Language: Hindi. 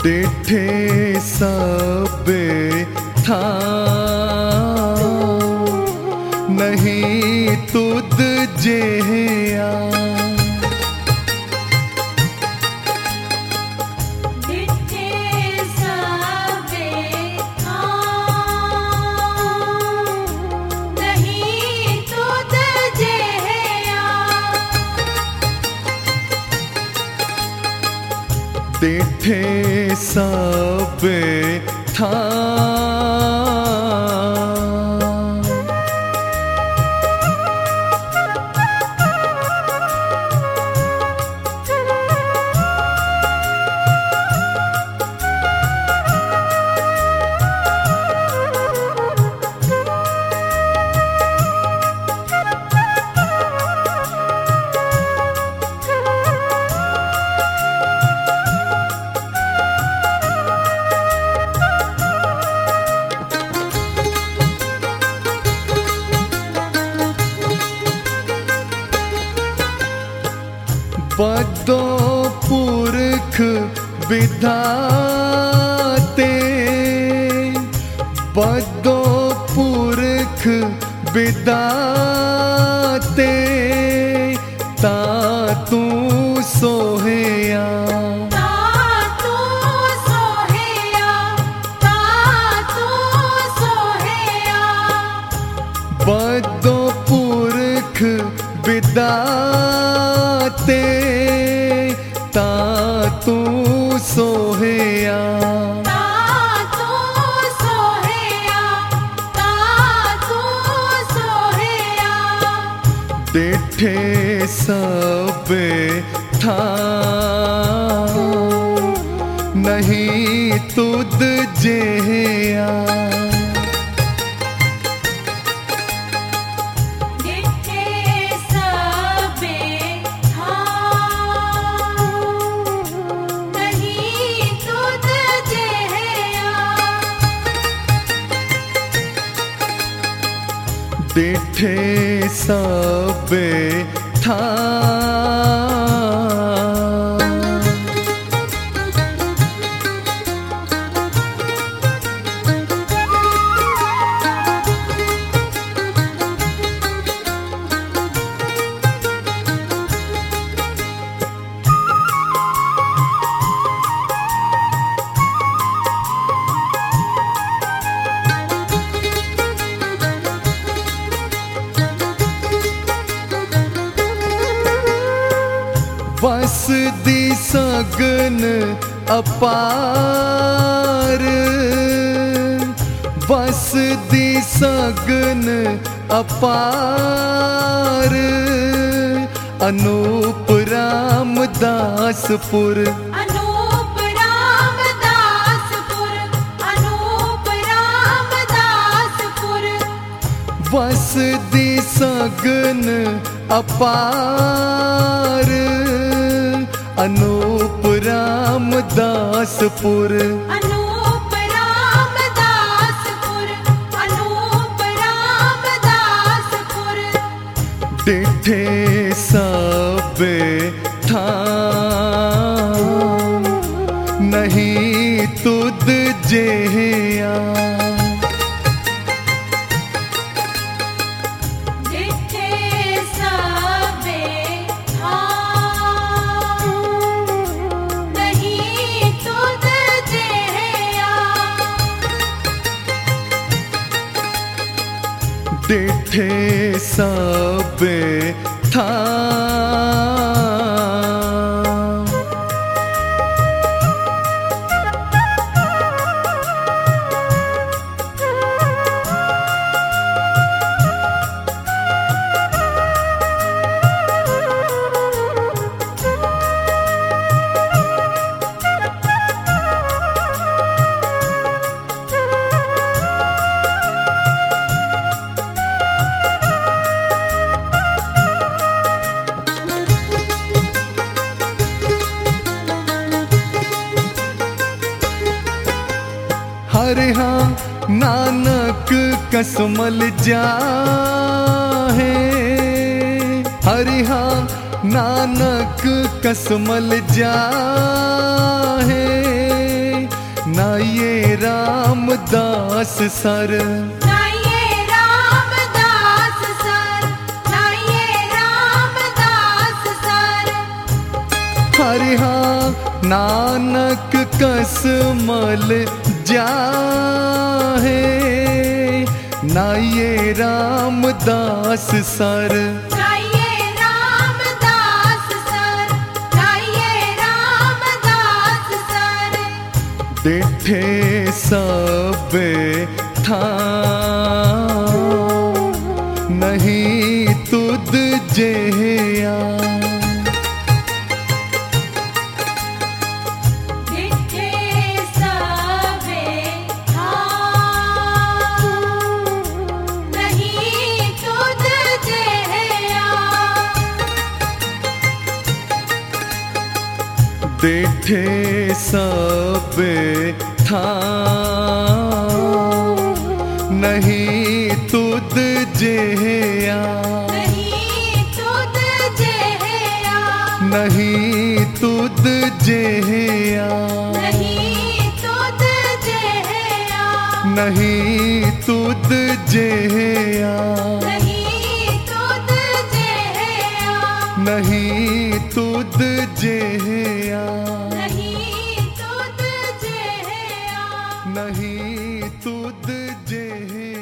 डिठे सबे था नहीं तुद जेया। डिठे सबे था बदो पुरख विधाते बदो पुरख विधाते ता तू सोहया। बदो पुरख विधाते ता तू सोहया। डिठे सबे था नहीं तुद जेया। डिठे सबे था बस दी सगन अपार बस दी सगन अपार अनूप रामदासपुर बस दी सगन अपार अनूप रामदासपुर डिठे सबे था नहीं तुद जेया। डिठे सबे था हरे हाँ नानक कसमल जाहे। हरे हाँ नानक कसमल जाहे रामदास सर, नाइये रामदास सर, नाइये रामदास सर। हरि हाँ नानक कस मल जाहे, नाइये रामदास सर, नाइये रामदास सर, नाइये रामदास सर। डिठे सबे ठां, नहीं तुद जेया। डिठे सबे ठां, नहीं तुझ जेया। डिठे सबे ठां, नहीं तुद जेया। नहीं तुझ जेया, नहीं तुद जेया। नहीं तुझ जेया, नहीं तुद जेया। नहीं तुझ जेया, नहीं तुद जेया। नहीं तुझ जेया। नहीं तुद जेया।